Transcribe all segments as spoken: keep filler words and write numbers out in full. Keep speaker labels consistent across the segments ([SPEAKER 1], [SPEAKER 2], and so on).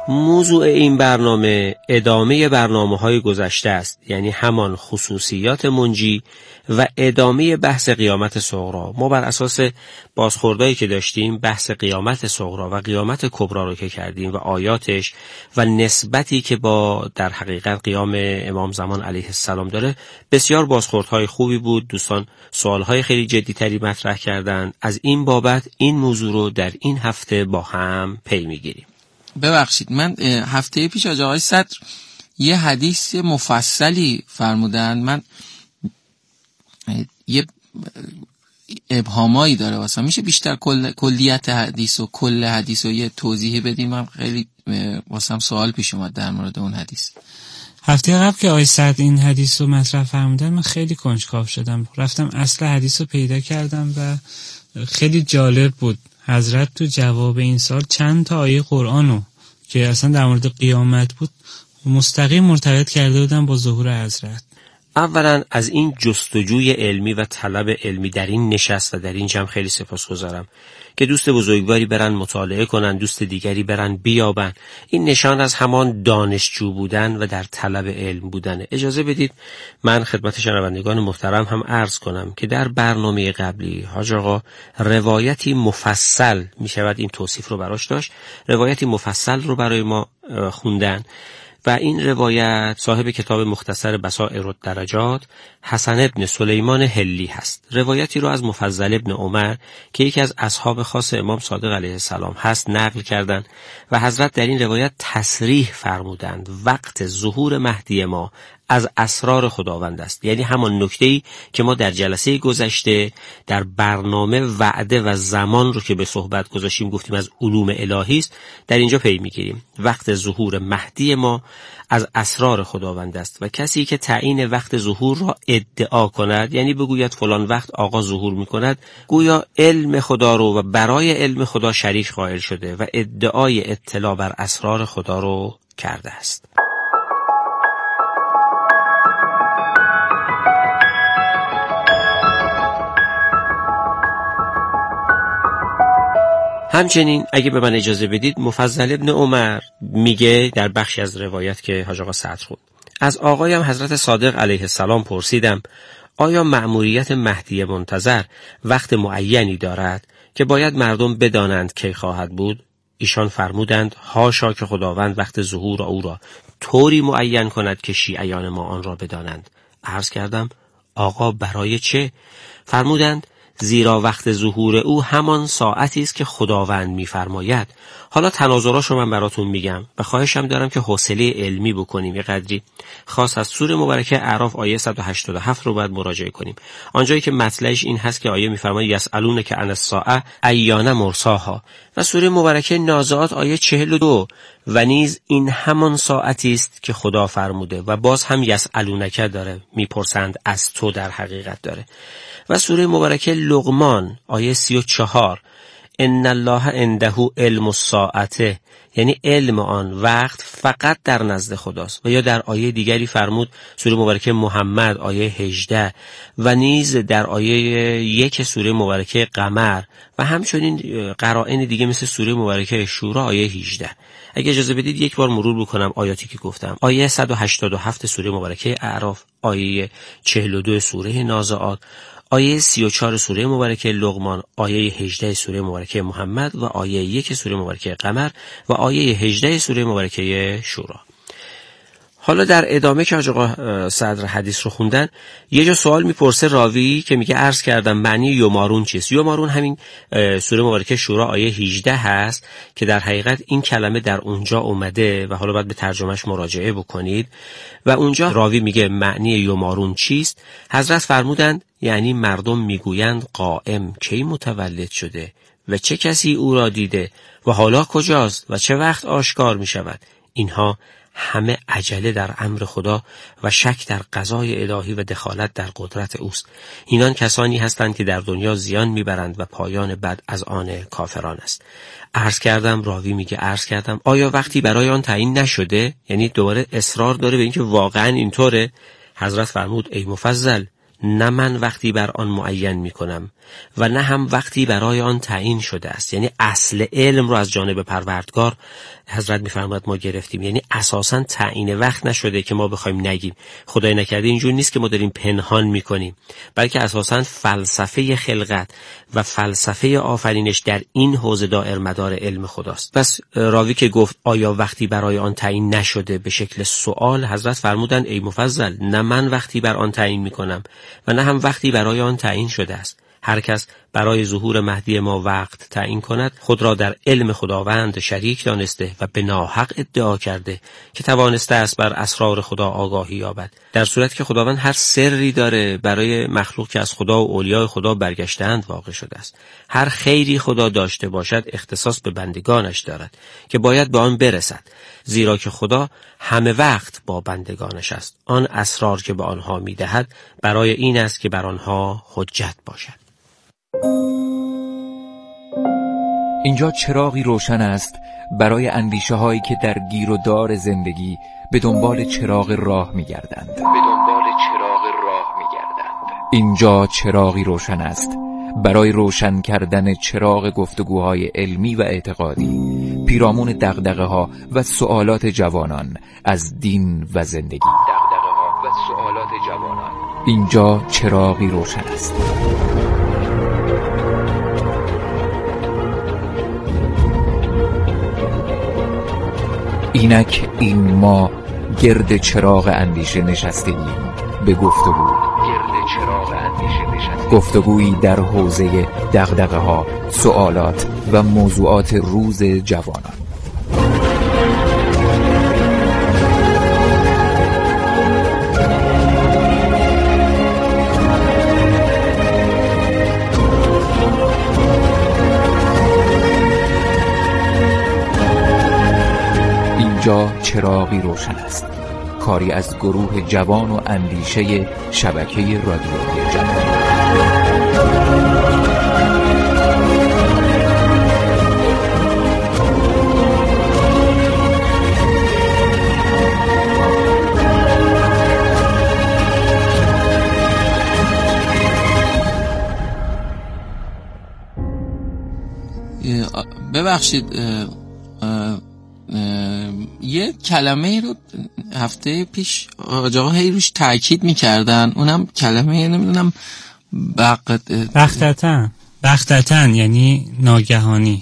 [SPEAKER 1] موضوع این برنامه ادامه برنامه‌های گذشته است، یعنی همان خصوصیات منجی و ادامه بحث قیامت صغری. ما بر اساس بازخوردایی که داشتیم بحث قیامت صغری و قیامت کبری رو که کردیم و آیاتش و نسبتی که با در حقیقت قیام امام زمان علیه السلام داره، بسیار بازخوردهای خوبی بود. دوستان سوالهای خیلی جدی‌تری مطرح کردن. از این بابت این موضوع رو در این هفته با هم پی می‌گیریم.
[SPEAKER 2] ببخشید، من هفته پیش از آقای صدر یه حدیث مفصلی فرمودن، من یه ابهامایی داره واسه، میشه بیشتر کل کلیت حدیث و کل حدیث رو یه توضیح بدیم؟ من خیلی واسم سوال پیش اومد در مورد اون حدیث.
[SPEAKER 3] هفته قبل که آقای صدر این حدیث رو مطرح فرمودن من خیلی کنجکاو شدم، رفتم اصل حدیث رو پیدا کردم و خیلی جالب بود. حضرت تو جواب این سال چند تا آیه قرآنو که اصلا در مورد قیامت بود مستقیم مرتبط کرده بودن با ظهور حضرت.
[SPEAKER 1] اولا از این جستجوی علمی و طلب علمی در این نشست و در این جمع خیلی سپاسگزارم که دوست بزرگواری برن مطالعه کنن، دوست دیگری برن بیابن. این نشان از همان دانشجو بودن و در طلب علم بودن. اجازه بدید من خدمت شنوندگان محترم هم عرض کنم که در برنامه قبلی حاج آقا روایتی مفصل، می شود این توصیف رو براش داشت، روایتی مفصل رو برای ما خوندن و این روایت صاحب کتاب مختصر بصائر الدرجات حسن ابن سلیمان هلی هست. روایتی رو از مفضل ابن عمر که یکی از اصحاب خاص امام صادق علیه السلام هست نقل کردند و حضرت در این روایت تصریح فرمودند وقت ظهور مهدی ما از اسرار خداوند است. یعنی همان نکته‌ای که ما در جلسه گذشته در برنامه وعده و زمان رو که به صحبت گذاشتیم گفتیم از علوم الهی است، در اینجا پی می‌گیریم. وقت ظهور مهدی ما از اسرار خداوند است و کسی که تعیین وقت ظهور را ادعا کند، یعنی بگوید فلان وقت آقا ظهور می‌کند، گویا علم خدا رو و برای علم خدا شریک قائل شده و ادعای اطلاع بر اسرار خدا رو کرده است. همچنین اگه به من اجازه بدید مفضل ابن عمر میگه در بخشی از روایت که حاج آقا صدر خود، از آقایم حضرت صادق علیه السلام پرسیدم آیا مأموریت مهدی منتظر وقت معینی دارد که باید مردم بدانند کی خواهد بود؟ ایشان فرمودند حاشا که خداوند وقت ظهور او را طوری معین کند که شیعیان ما آن را بدانند. عرض کردم آقا برای چه؟ فرمودند زیرا وقت ظهور او همان ساعتی است که خداوند می‌فرماید. حالا تناظراشو من براتون میگم و خواهشم دارم که حوصله علمی بکنیم یه قدری. خاص از سوره مبارکه اعراف آیه صد و هشتاد و هفت رو باید مراجعه کنیم. آنجایی که مطلعش این هست که آیه می‌فرماید یسألونک عن الساعه ایان مرساها و سوره مبارکه نازعات آیه چهل و دو و نیز این همان ساعتی است که خدا فرموده و باز هم یسألونک داره، میپرسند از تو در حقیقت داره. و سوره مبارکه لقمان آیه سی و چهار ان الله عنده علم الساعه، یعنی علم آن وقت فقط در نزد خداست. و یا در آیه دیگری فرمود سوره مبارکه محمد آیه هجده و نیز در آیه یک سوره مبارکه قمر و همچنین قرائن دیگه مثل سوره مبارکه شورا آیه هجده. اگه اجازه بدید یک بار مرور بکنم آیاتی که گفتم. آیه صد و هشتاد و هفت سوره مبارکه اعراف، آیه چهل و دو سوره نازعات، آیه سی و چهار سوره مبارکه لقمان، آیه هجده سوره مبارکه محمد و آیه یک سوره مبارکه قمر و آیه هجده سوره مبارکه شورا. حالا در ادامه که حاج آقا صدر حدیث رو خوندن یه جا سوال میپرسه راوی که میگه عرض کردم معنی یومارون چیست؟ یومارون همین سوره مبارکه شورا آیه هجده هست که در حقیقت این کلمه در اونجا اومده و حالا باید به ترجمهش مراجعه بکنید و اونجا راوی میگه معنی یومارون چیست؟ حضرت فرمودند یعنی مردم میگویند قائم کی متولد شده و چه کسی او را دیده و حالا کجاست و چه وقت آشکار میشود. اینها همه عجله در امر خدا و شک در قضای الهی و دخالت در قدرت اوست. اینان کسانی هستند که در دنیا زیان میبرند و پایان بد از آن کافران است. عرض کردم راوی میگه عرض کردم آیا وقتی برای آن تعیین نشده؟ یعنی دوباره اصرار داره به اینکه واقعا اینطوره. حضرت فرمود ای مفضل، نه من وقتی بر آن معین میکنم و نه هم وقتی برای آن تعیین شده است. یعنی اصل علم رو از جانب پروردگار حضرت میفرماید ما گرفتیم. یعنی اساساً تعیین وقت نشده که ما بخوایم نگیم. خدای نکرده اینجور نیست که ما داریم پنهان میکنیم، بلکه اساساً فلسفه خلقت و فلسفه آفرینش در این حوزه دائر مدار علم خداست. پس راوی که گفت آیا وقتی برای آن تعیین نشده به شکل سوال، حضرت فرمودند ای مفضل، نه من وقتی بر آن تعیین میکنم و نه هم وقتی برای آن تعیین شده است. هر کس برای ظهور مهدی ما وقت تعیین کند خود را در علم خداوند شریک دانسته و به ناحق ادعا کرده که توانسته است بر اسرار خدا آگاهی یابد، در صورت که خداوند هر سری داره برای مخلوق که از خدا و اولیای خدا برگشتند واقع شده است. هر خیری خدا داشته باشد اختصاص به بندگانش دارد که باید به آن برسد، زیرا که خدا همه وقت با بندگانش است. آن اسرار که به آنها میدهد برای این است که بر آنها حجت باشد.
[SPEAKER 4] اینجا چراغی روشن است برای اندیشه هایی که در گیر و دار زندگی به دنبال چراغ راه می گردند. به دنبال چراغ راه می گردند. اینجا چراغی روشن است برای روشن کردن چراغ گفتگوهای علمی و اعتقادی پیرامون دغدغه ها و سوالات جوانان از دین و زندگی. دغدغه ها و سوالات جوانان. اینجا چراغی روشن است. اینک این ما گرد چراغ اندیشه نشستیم به گفتگو. گرد چراغ اندیشه نشستیم. گفتگویی در حوزه دغدغه ها، سوالات و موضوعات روز جوانان. اینجا چراغی روشن است، کاری از گروه جوان و اندیشه شبکه رادیویی جوان.
[SPEAKER 2] ببخشید یه کلمه رو هفته پیش آقا هی روش تاکید میکردن، اونم کلمه نمیدونم بقت
[SPEAKER 3] بختتن بختتن یعنی ناگهانی.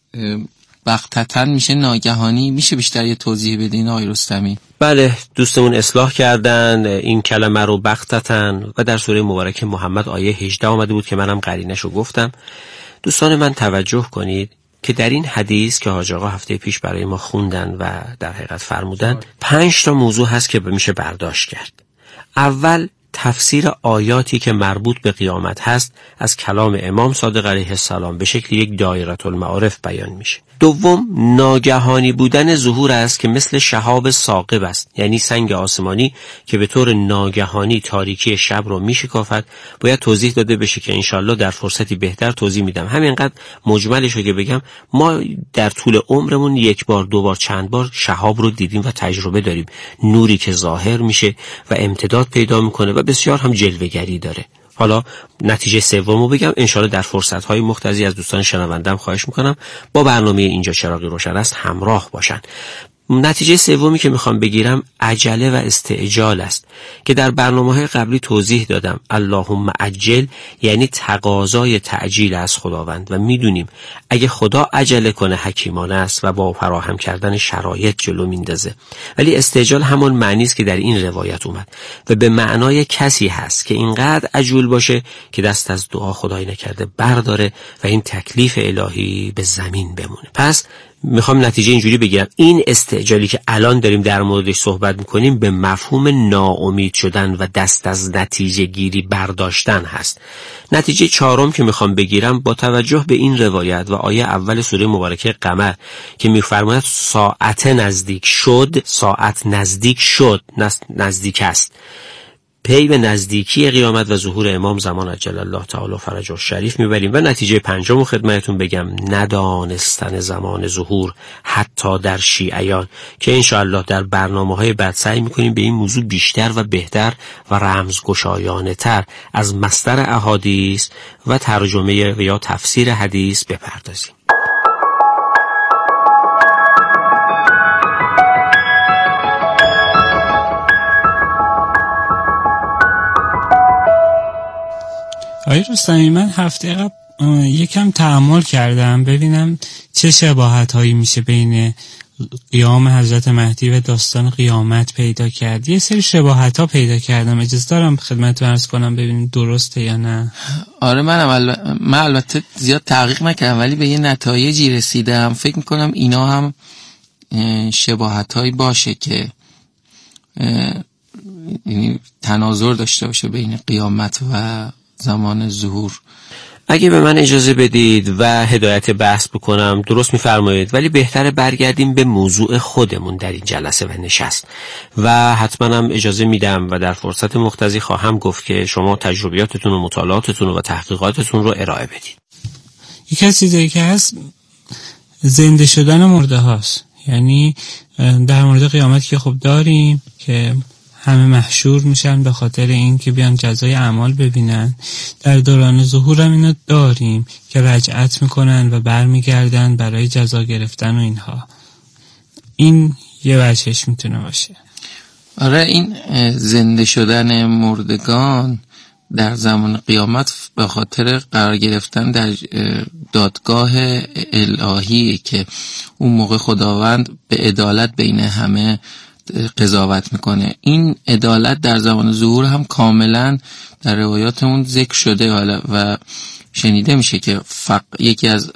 [SPEAKER 2] بختتن میشه ناگهانی. میشه بیشتر یه توضیح بدین آقای رستمی؟
[SPEAKER 1] بله، دوستمون اصلاح کردن این کلمه رو بختتن و در سوره مبارکه محمد آیه هجده آمده بود که منم قرینشو گفتم. دوستان من توجه کنید که در این حدیث که حاج آقا هفته پیش برای ما خوندن و در حقیقت فرمودن، پنج تا موضوع هست که میشه برداشت کرد. اول، تفسیر آیاتی که مربوط به قیامت هست از کلام امام صادق علیه السلام به شکل یک دایره المعارف بیان میشه. دوم، ناگهانی بودن ظهور است که مثل شهاب ثاقب است، یعنی سنگ آسمانی که به طور ناگهانی تاریکی شب رو میشکافد. باید توضیح داده بشه که انشالله در فرصتی بهتر توضیح میدم. همینقدر مجملش رو که بگم، ما در طول عمرمون یک بار، دو بار، چند بار شهاب رو دیدیم و تجربه داریم. نوری که ظاهر میشه و امتداد پیدا میکنه و بسیار هم جلوه‌گری داره. حالا نتیجه سومو بگم، انشالله در فرصت‌های مختلفی از دوستان شنوندم خواهش میکنم با برنامه اینجا چراغی روشن است همراه باشن. نتیجه سومی که میخوام بگیرم عجله و استعجال است که در برنامه‌های قبلی توضیح دادم. اللهم عجل یعنی تقاضای تعجیل از خداوند و میدونیم اگه خدا عجله کنه حکیمانه است و با فراهم کردن شرایط جلو میندازه، ولی استعجال همون معنی است که در این روایت اومد و به معنای کسی هست که اینقدر عجول باشه که دست از دعا خدای نکرده برداره و این تکلیف الهی به زمین بمونه. پس میخوام نتیجه اینجوری بگیرم، این استعجالی که الان داریم در موردش صحبت میکنیم به مفهوم ناامید شدن و دست از نتیجه گیری برداشتن هست. نتیجه چهارم که میخوام بگیرم با توجه به این روایت و آیه اول سوره مبارکه قمر که میفرماید ساعت نزدیک شد، ساعت نزدیک شد، نزدیک است، پی به نزدیکی قیامت و ظهور امام زمان عجل الله تعالی فرجه الشریف میبریم. و نتیجه پنجم خدمتتون بگم، ندانستن زمان ظهور حتی در شیعیان، که انشاءالله در برنامه‌های بعد سعی میکنیم به این موضوع بیشتر و بهتر و رمزگشایانه تر از مصدر احادیث و ترجمه و یا تفسیر حدیث بپردازیم.
[SPEAKER 3] آقای رستمی، من هفته قبل یکم تأمل کردم ببینم چه شباهت هایی میشه بین قیام حضرت مهدی و داستان قیامت پیدا کرد. یه سری شباهت ها پیدا کردم، اجازه دارم خدمتتون عرض کنم ببینیم درسته یا نه؟
[SPEAKER 2] آره من البته من البته زیاد تحقیق نکردم ولی به یه نتایجی رسیدم. فکر میکنم اینا هم شباهت هایی باشه که یعنی تناظر داشته باشه بین قیامت و زمان ظهور.
[SPEAKER 1] اگه به من اجازه بدید و هدایت بحث بکنم، درست میفرمایید، ولی بهتره برگردیم به موضوع خودمون در این جلسه و نشست و حتما هم اجازه میدم و در فرصت مقتضی خواهم گفت که شما تجربیاتتون و مطالعاتتون و تحقیقاتتون رو ارائه بدید.
[SPEAKER 3] یک از چیزایی که هست زنده شدن مرده هاست. یعنی در مورد قیامت که خب داریم که همه محشور میشن به خاطر این که بیان جزای اعمال ببینن. در دوران ظهور هم اینو داریم که رجعت میکنن و برمیگردن برای جزا گرفتن و اینها. این یه وجهش میتونه باشه.
[SPEAKER 2] آره این زنده شدن مردگان در زمان قیامت به خاطر قرار گرفتن در دادگاه الهی که اون موقع خداوند به عدالت بین همه قضاوت میکنه. این عدالت در زمان ظهور هم کاملا در روایاتمون ذکر شده و شنیده میشه که فق... یکی از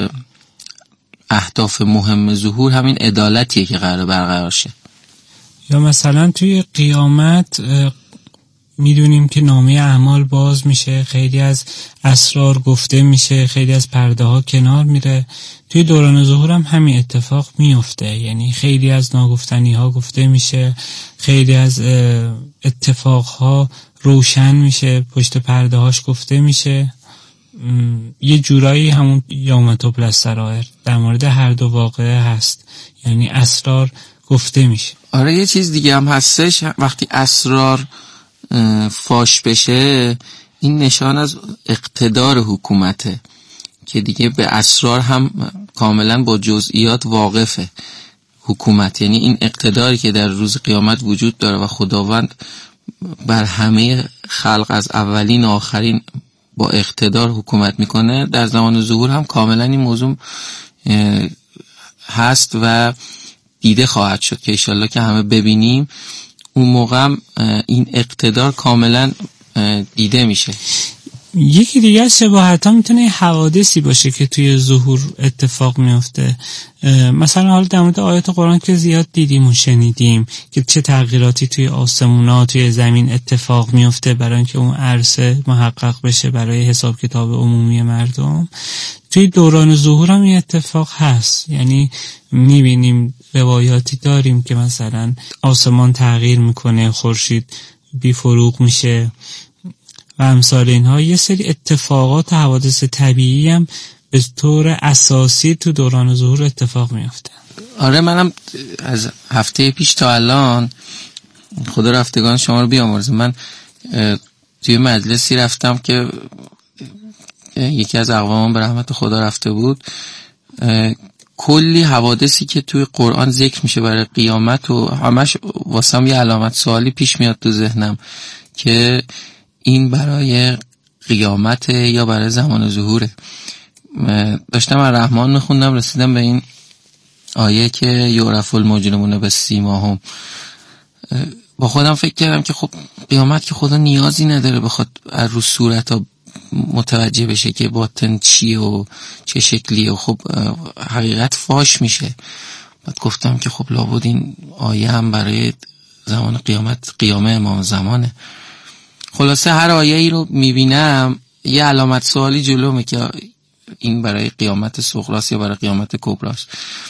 [SPEAKER 2] اهداف مهم ظهور همین عدالتیه که قرار برقرار شه.
[SPEAKER 3] یا مثلا توی قیامت میدونیم که نامه اعمال باز میشه، خیلی از اسرار گفته میشه، خیلی از پرده ها کنار میره. توی دوران ظهور هم همین اتفاق میفته، یعنی خیلی از ناگفتنی ها گفته میشه، خیلی از اتفاق ها روشن میشه، پشت پرده هاش گفته میشه. یه جورایی همون یوم تبلی السرائر در مورد هر دو واقعه هست، یعنی اسرار گفته میشه.
[SPEAKER 2] آره یه چیز دیگه هم هستش، وقتی اسرار فاش بشه این نشان از اقتدار حکومته که دیگه به اسرار هم کاملا با جزئیات واقفه حکومت. یعنی این اقتداری که در روز قیامت وجود داره و خداوند بر همه خلق از اولین و آخرین با اقتدار حکومت میکنه، در زمان ظهور هم کاملا این موضوع هست و دیده خواهد شد که انشالله که همه ببینیم. اون موقع هم این اقتدار کاملا دیده میشه.
[SPEAKER 3] یکی دیگه از شباهت ها میتونه حوادثی باشه که توی ظهور اتفاق میفته. مثلا حالا در مورد آیات قرآن که زیاد دیدیم و شنیدیم که چه تغییراتی توی آسمونا توی زمین اتفاق میفته برای اینکه اون عرصه محقق بشه برای حساب کتاب عمومی مردم. توی دوران ظهور هم این اتفاق هست، یعنی میبینیم روایاتی داریم که مثلا آسمان تغییر میکنه، خورشید بی فروغ میشه و امثال اینها. یه سری اتفاقات و حوادث طبیعی هم به طور اساسی تو دوران ظهور اتفاق میفته.
[SPEAKER 2] آره منم از هفته پیش تا الان خدا رفتگان شما رو بیامرزه، من توی مجلسی رفتم که یکی از اقوامم به رحمت خدا رفته بود. کلی حوادثی که توی قرآن ذکر میشه برای قیامت و همش واسم یه علامت سوالی پیش میاد تو ذهنم که این برای قیامت یا برای زمان ظهوره. داشتم از رحمان میخوندم رسیدم به این آیه که یعرف المجرمون بسیماهم. با خودم فکر کردم که خب قیامت که خدا نیازی نداره بخواد از رو صورت متوجه بشه که باطن چیه و چه شکلیه و خب حقیقت فاش میشه. بعد گفتم که خب لابد این آیه هم برای زمان قیامت قیامه امام زمانه. خلاصه هر آیه ای رو میبینم یه علامت سوالی جلومه که این برای قیامت صغراست یا برای قیامت کبراست.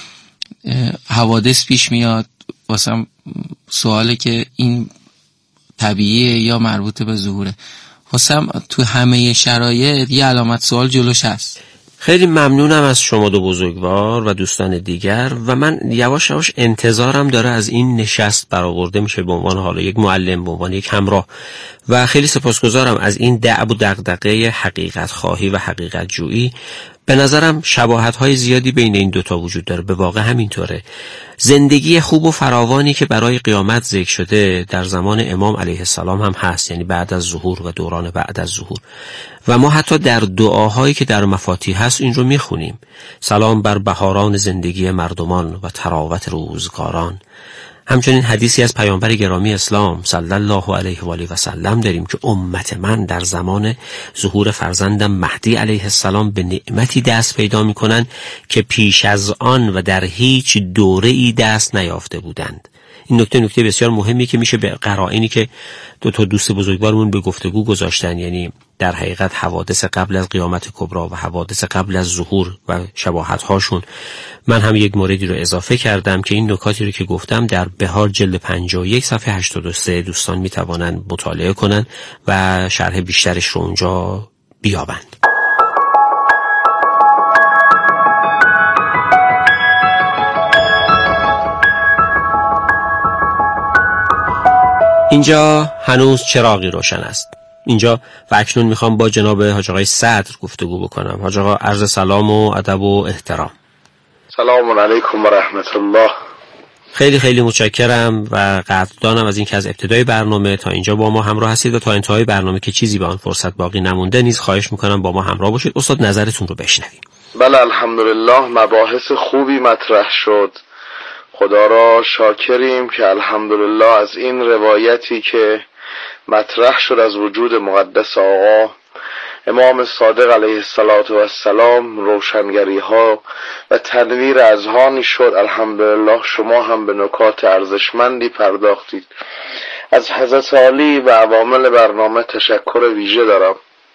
[SPEAKER 2] حوادث پیش میاد واسم سواله که این طبیعیه یا مربوط به ظهوره. واسم تو همه شرایط یه علامت سوال جلوش هست.
[SPEAKER 1] خیلی ممنونم از شما دو بزرگوار و دوستان دیگر و من یواش یواش انتظارم داره از این نشست برآورده میشه به عنوان حالا یک معلم، به عنوان یک همراه و خیلی سپاسگزارم از این دأب و دغدغه حقیقت خواهی و حقیقت جویی. به نظرم شباهت‌های زیادی بین این دوتا وجود داره. به واقع همینطوره. زندگی خوب و فراوانی که برای قیامت ذکر شده در زمان امام علیه السلام هم هست، یعنی بعد از ظهور و دوران بعد از ظهور. و ما حتی در دعاهایی که در مفاتیح هست این رو میخونیم: سلام بر بهاران زندگی مردمان و تراوت روزگاران. همچنین حدیثی از پیامبر گرامی اسلام صلی الله علیه و آله و سلم داریم که امت من در زمان ظهور فرزندم مهدی علیه السلام به نعمتی دست پیدا می‌کنند که پیش از آن و در هیچ دوره‌ای دست نیافته بودند. این نکته نکته بسیار مهمی که میشه به قرائنی که دو تا دوست بزرگوارمون به گفتگو گذاشتن، یعنی در حقیقت حوادث قبل از قیامت کبری و حوادث قبل از ظهور و شباهت‌هاشون، من هم یک موردی رو اضافه کردم که این نکاتی رو که گفتم در بهار جلد پنجاه و یک صفحه هشتاد و سه دوستان میتوانند مطالعه کنن و شرح بیشترش رو اونجا بیابند. اینجا هنوز چراغی روشن است. اینجا و اکنون میخوام با جناب حاج آقای صدر گفتگو بکنم. حاج آقا عرض سلام و ادب و احترام.
[SPEAKER 5] سلام علیکم و رحمت الله.
[SPEAKER 1] خیلی خیلی متشکرم و قدردانم از اینکه از ابتدای برنامه تا اینجا با ما همراه هستید و تا انتهای برنامه که چیزی به آن فرصت باقی نمونده نیز خواهش میکنم با ما همراه باشید. استاد نظرتون رو بشنویم.
[SPEAKER 5] بله الحمدلله مباحث خوبی مطرح شد. خدا را شاکریم که الحمدلله از این روایتی که مطرح شد از وجود مقدس آقا امام صادق علیه السلام روشنگری ها و تنویر اذهانی شد. الحمدلله شما هم به نکات ارزشمندی پرداختید. از حضرت عالی و عوامل برنامه تشکر ویژه دارم.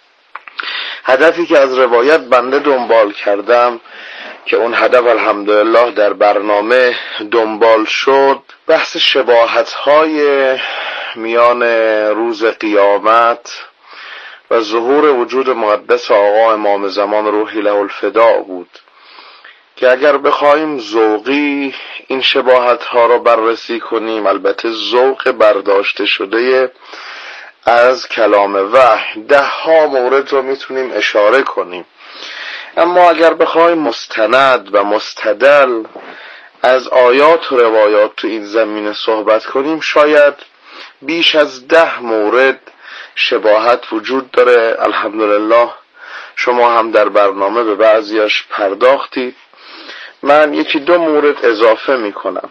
[SPEAKER 5] هدفی که از روایت بنده دنبال کردم که اون هدف الحمدلله در برنامه دنبال شد، بحث شباهت‌های میان روز قیامت و ظهور وجود مقدس آقا امام زمان روحی له الفداء بود که اگر بخوایم ذوقی این شباهت‌ها را بررسی کنیم، البته ذوق برداشته شده از کلام وحی، ده ها مورد رو میتونیم اشاره کنیم، اما اگر بخوایم مستند و مستدل از آیات و روایات تو این زمینه صحبت کنیم، شاید بیش از ده مورد شباهت وجود داره. الحمدلله شما هم در برنامه به بعضیاش پرداختید. من یکی دو مورد اضافه میکنم.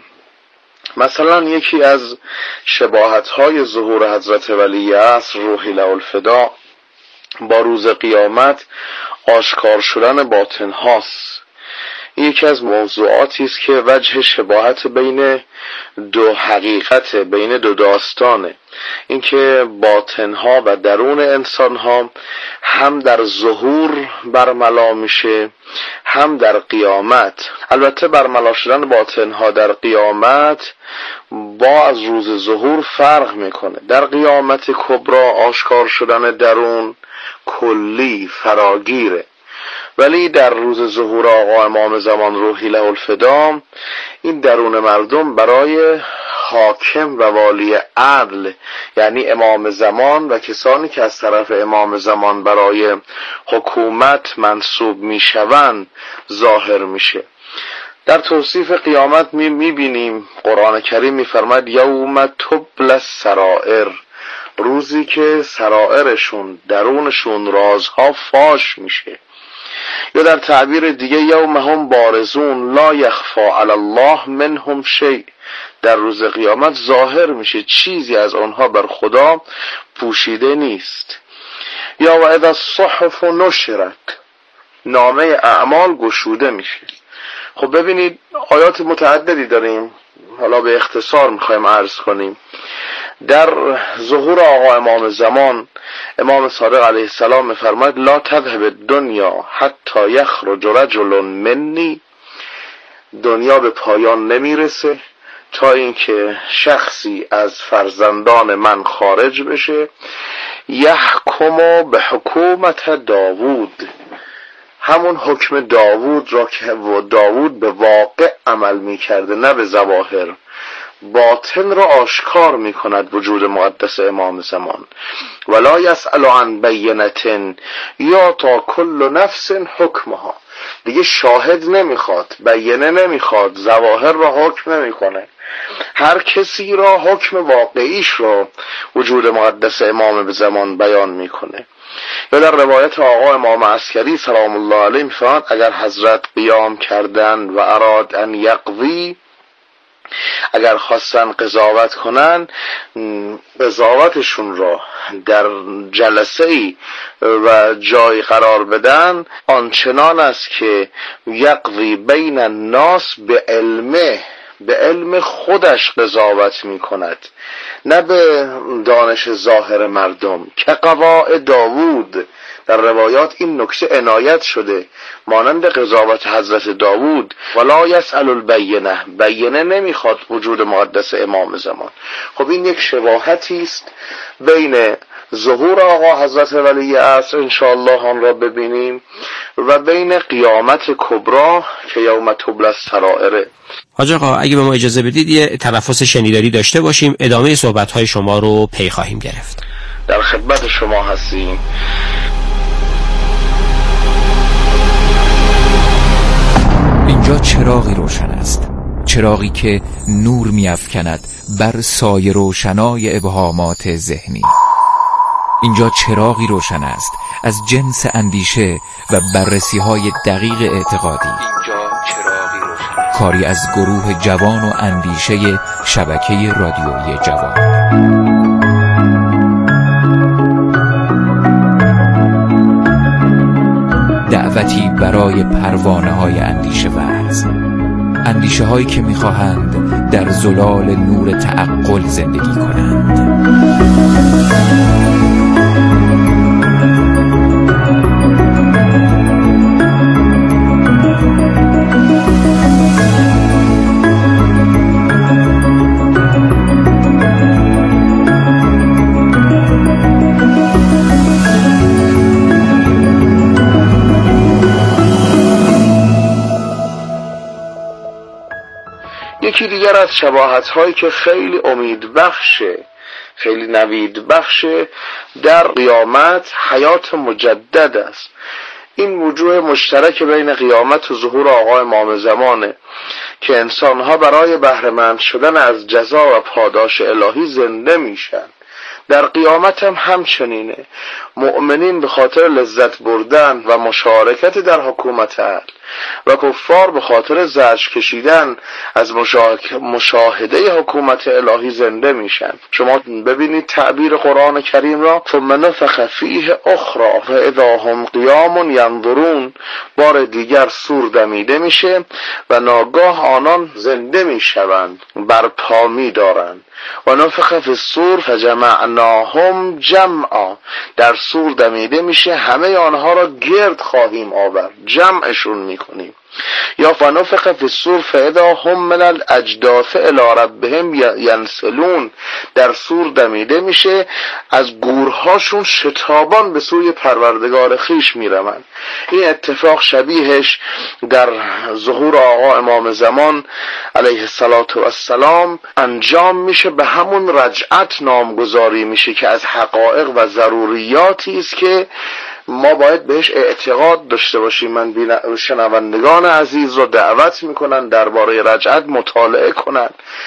[SPEAKER 5] مثلا یکی از شباهت‌های ظهور حضرت ولی عصر روحی له الفداء با روز قیامت آشکار شدن باطن هاست. یکی از موضوعاتی است که وجه شباهت بین دو حقیقت، بین دو داستانه، اینکه باطن ها و درون انسان ها هم در ظهور برملا میشه هم در قیامت. البته برملا شدن باطن ها در قیامت با از روز ظهور فرق میکنه. در قیامت کبری آشکار شدن درون کلی فراگیره، ولی در روز ظهور آقا امام زمان روحی له الفداء این درون مردم برای حاکم و والی عدل، یعنی امام زمان و کسانی که از طرف امام زمان برای حکومت منصوب میشوند ظاهر میشه. در توصیف قیامت میبینیم قرآن کریم میفرماید یوم تبلی السرائر، روزی که سرائرشون، درونشون، رازها فاش میشه. یا در تعبیر دیگه یوم هم بارزون لا یخفی علی الله منهم شیء، در روز قیامت ظاهر میشه، چیزی از آنها بر خدا پوشیده نیست. یا و اذا الصحف نشرت، نامه اعمال گشوده میشه. خب ببینید آیات متعددی داریم، حالا به اختصار میخوایم عرض کنیم. در ظهور آقا امام زمان امام صادق علیه السلام میفرماید لا تذهب الدنیا حتی یخرج رجل منی، دنیا به پایان نمیرسه تا اینکه شخصی از فرزندان من خارج بشه، یحکم به حکومت داوود، همون حکم داوود را که داوود به واقع عمل میکرده، نه به ظواهر، باطن را آشکار می کند وجود مقدس امام زمان. ولا یسأل عن بینة یا تا کل نفس حکمها، دیگه شاهد نمیخواد، بیانه نمیخواد، ظواهر را حکم نمیکنه، هر کسی را حکم واقعیش را وجود مقدس امام به زمان بیان میکنه. یا در روایت آقا امام عسکری سلام الله علیه میفرماید اگر حضرت قیام کردن و اراد ان یقضی، اگر خواستن قضاوت کنن، قضاوتشون را در جلسه‌ای و جای قرار بدن، آنچنان است که یقضی بین الناس به علمه، به علم خودش قضاوت می کند، نه به دانش ظاهر مردم. که قواعد داوود، در روایات این نکته عنایت شده، مانند قضاوت حضرت داوود. ولا یسأل البینه، بینه نمیخواد وجود مقدس امام زمان. خب این یک شباهتی است بین ظهور آقا حضرت ولی عصر انشاءالله آن را ببینیم و بین قیامت کبرا که یوم تبلی السرائر.
[SPEAKER 1] حاج آقا اگه به ما اجازه بدید یه تنفس شنیداری داشته باشیم، ادامه صحبت‌های شما رو پی خواهیم گرفت.
[SPEAKER 5] در خدمت شما هستیم.
[SPEAKER 4] اینجا چراغی روشن است، چراغی که نور می‌افکند بر سایه روشنای ابهامات ذهنی. اینجا چراغی روشن است از جنس اندیشه و بررسی‌های دقیق اعتقادی. اینجا چراغی روشن است. کاری از گروه جوان و اندیشه شبکه رادیویی جوان. دعوتی برای پروانه‌های اندیشه ورز، اندیشه هایی که می‌خواهند در زلال نور تعقل زندگی کنند.
[SPEAKER 5] یکی دیگر از شباهت هایی که خیلی امید بخشه، خیلی نوید بخشه در قیامت، حیات مجدد است. این وجوه مشترک بین قیامت و ظهور آقا امام زمانه که انسانها برای بهره‌مند شدن از جزا و پاداش الهی زنده میشن. در قیامت هم همچنینه. مؤمنین به خاطر لذت بردن و مشارکت در حکومت عدل و کفار به خاطر زجر کشیدن از مشاهده حکومت الهی زنده میشن. شما ببینید تعبیر قرآن کریم را، ثم نفخ فیه اخری فاذا هم قیام ینظرون، بار دیگر سور دمیده میشه و ناگاه آنان زنده میشوند، برپا میدارند. و نفخ فی الصور فجمعناهم جمعا، در سور دمیده میشه همه آنها را گرد خواهیم آورد، جمعشون میکنیم. یا فنفخ فی الصور فاذا هم من الاجداث الی ربهم ینسلون، در سور دمیده میشه از گورهاشون شتابان به سوی پروردگار خیش میروند. این اتفاق شبیهش در ظهور آقا امام زمان علیه الصلاة والسلام انجام میشه، به همون رجعت نامگذاری میشه که از حقایق و ضروریاتی است که ما باید بهش اعتقاد داشته باشیم. من شنوندگان عزیز رو دعوت میکنن درباره رجعت مطالعه کنن.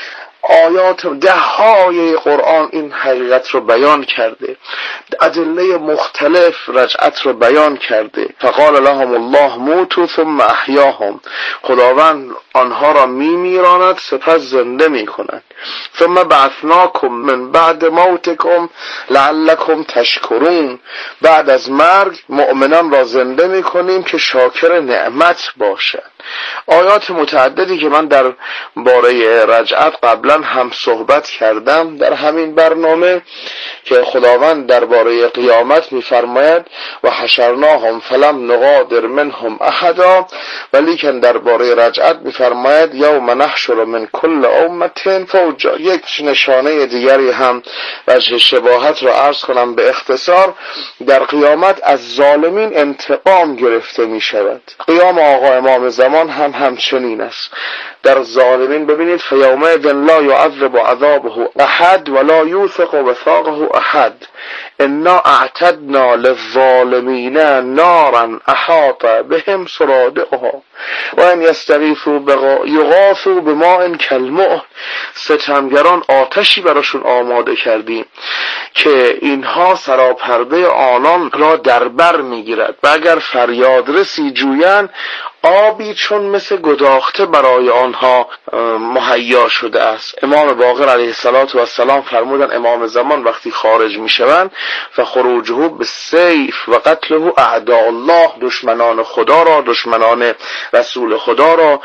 [SPEAKER 5] آیات ده های قرآن این حقیقت رو بیان کرده، ادله مختلف رجعت رو بیان کرده. فقال لهم الله موتوا ثم احیاهم، خداوند آنها را میمیراند سپس زنده میکند. ثم بعثناکم من بعد موتکم لعلکم تشکرون، بعد از مرگ مؤمنان را زنده میکنیم که شاکر نعمت باشند. آیات متعددی که من در باره رجعت قبلا هم صحبت کردم در همین برنامه که خداوند درباره قیامت میفرماید و حشرناهم فلم نغادر منهم احدا، ولیکن درباره رجعت میفرماید یوم نحشر من کل امة فوجا. یک نشانه دیگری هم وجه شباهت را عرض کنم به اختصار، در قیامت از ظالمین انتقام گرفته می شود. قیام آقا امام زمان هم همچنین است. در ظالمین ببینید فیومئذ لا یعذب عذابه احد ولا یوثق وثاقه احد انا اعتدنا للظالمین نارا احاط بهم سرادقها و ان یستغیثوا یغاثوا بماء کالمهل. ستمگران آتشی براشون آماده کردیم که اینها سراپرده آنان را در بر میگیرد و اگر فریادرسی جویند آبی چون مثل گداخته برای آنها مهیا شده است. امام باقر علیه السلام فرمودن امام زمان وقتی خارج میشوند فخروجه بالسیف و قتله اعداء الله، دشمنان خدا را، دشمنان رسول خدا را،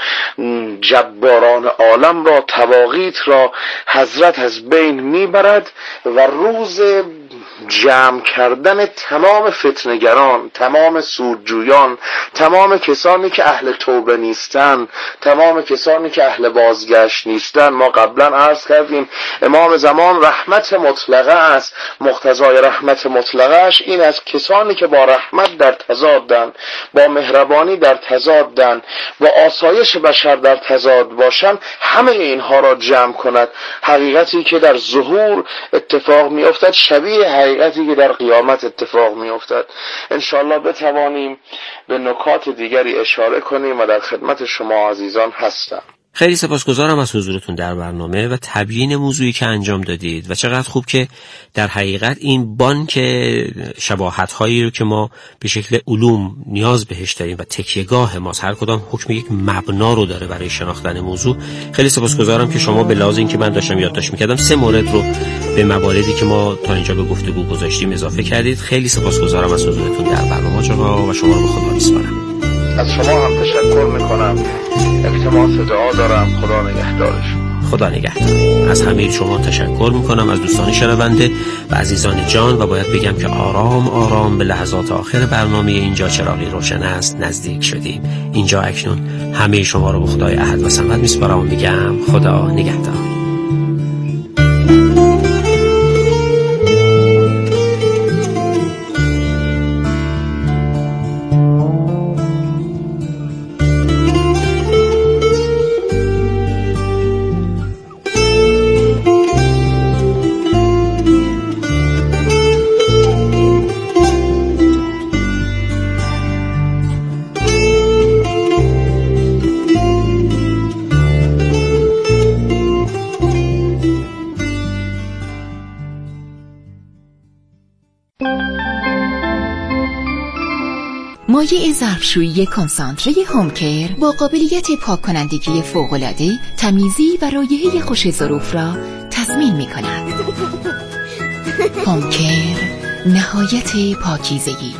[SPEAKER 5] جباران عالم را، طواغیت را حضرت از بین میبرد و روز جمع کردن تمام فتنگران، تمام سودجویان، تمام کسانی که اهل توبه نیستن، تمام کسانی که اهل بازگشت نیستن. ما قبلا عرض کردیم امام زمان رحمت مطلقه است. مقتضای رحمت مطلقهش این از کسانی که با رحمت در تضادن، با مهربانی در تضادن، با آسایش بشر در تضاد باشن، همه اینها را جمع کند. حقیقتی که در ظهور اتفاق می افتد شبیه حقیقتی که در قیامت اتفاق می افتد. انشاءالله بتوانیم به نکات دیگری اشاره کنیم و در خدمت شما عزیزان هستم.
[SPEAKER 1] خیلی سپاسگزارم از حضورتون در برنامه و تبیین موضوعی که انجام دادید و چقدر خوب که در حقیقت این بانک شباهت هایی رو که ما به شکل علوم نیاز بهش داریم و تکیهگاه ماست، هر کدام حکم یک مبنا رو داره برای شناختن موضوع. خیلی سپاسگزارم که شما به لحاظ اینکه من داشتم یادداشت می‌کردم سه مورد رو به مواردی که ما تا اینجا به گفتگو گذاشتیم اضافه کردید. خیلی سپاسگزارم از حضورتون در برنامه جناب و شما رو به خدا می‌سپارم.
[SPEAKER 5] از شما هم تشکر میکنم، التماس دعا دارم. خدا نگهدارش.
[SPEAKER 1] خدا نگهدار. از همه شما تشکر میکنم، از دوستان شنونده و عزیزان جان، و باید بگم که آرام آرام به لحظات آخر برنامه اینجا چراغی روشن است نزدیک شدیم. اینجا اکنون همه شما رو به خدای احد و صمد میسپارم و میگم خدا نگهدار.
[SPEAKER 6] مایع ظرفشویی کنسانتره هومکر با قابلیت پاک کنندگی فوق‌العاده، تمیزی و رایحه خوش ظروف را تضمین می کند. هومکر، نهایت پاکیزگی.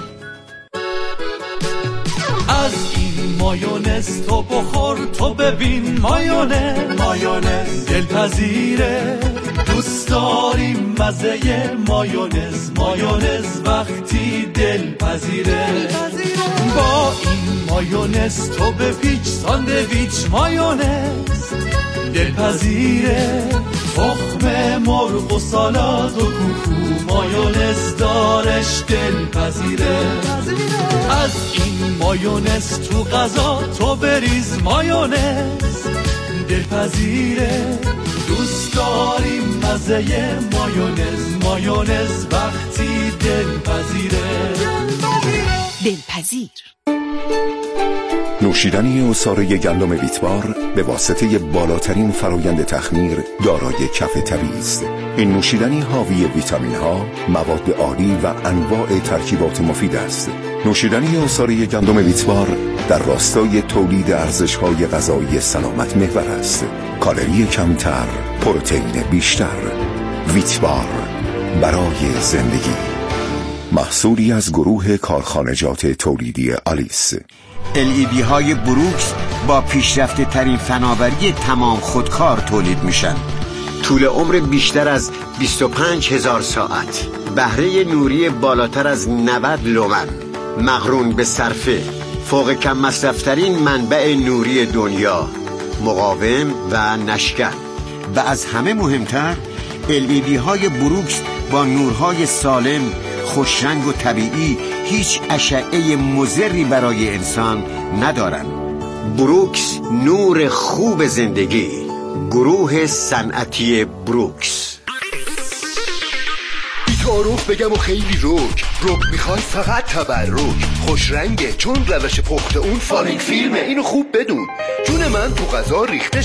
[SPEAKER 7] از این مایونز تو بخور، تو ببین مایونز، مایونز دلپذیره، دوست داریم مزه مایونز، مایونز وقتی دلپذیره. با این مایونز تو بپیچ ساندویچ، مایونز دلپذیره، تخم مرغ و سالاد و کوکو، مایونز دارش دلپذیره. از این مایونز تو غذا تو بریز، مایونز دلپذیره، دوست داریم مزه مایونز، مایونز وقتی دلپذیره.
[SPEAKER 6] دلپذیر.
[SPEAKER 8] نوشیدنی عصاره گندم ویتبار به واسطه بالاترین فرایند تخمیر دارای کف طبیعی است. این نوشیدنی حاوی ویتامین ها، مواد عالی و انواع ترکیبات مفید است. نوشیدنی عصاره گندم ویتبار در راستای تولید ارزش‌های غذایی سلامت محور است. کالری کمتر، پروتئین بیشتر. ویتبار، برای زندگی. محصولی از گروه کارخانجات تولیدی آلیس.
[SPEAKER 9] ال ای دی های بروکس با پیشرفته ترین فناوری تمام خودکار تولید میشن. طول عمر بیشتر از بیست و پنج هزار ساعت، بهره نوری بالاتر از نود لومن، مقرون به صرفه، فوق کم مصرفترین منبع نوری دنیا، مقاوم و نشکن. و از همه مهمتر ال ای دی های بروکس با نورهای سالم، خوشرنگ و طبیعی هیچ اشعه مضری برای انسان ندارن. بروکس، نور خوب زندگی. گروه صنعتی بروکس.
[SPEAKER 10] بی‌تعارف بگم و خیلی روک روک میخوای فقط تبرک. خوش رنگه چون روش پخت اون فالینگ فیلمه، اینو خوب بدون. جون من تو غذا ریخته